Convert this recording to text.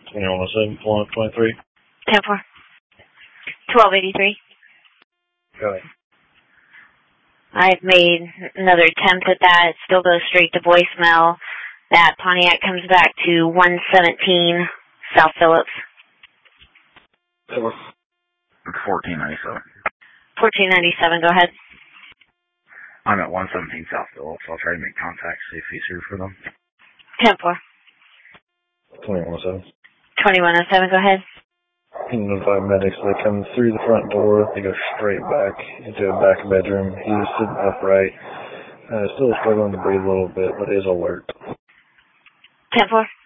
2107, 23. 10-4. 1283. Go ahead. I've made another attempt at that. It still goes straight to voicemail. That Pontiac comes back to 117 South Phillips. 1497. 1497, go ahead. I'm at 117 South Phillips. I'll try to make contact, see if he's here for them. 10-4. 2107. 2107, go ahead. Notify medics. They come through the front door. They go straight back into a back bedroom. He's sitting upright. Still struggling to breathe a little bit, but is alert. 10-4.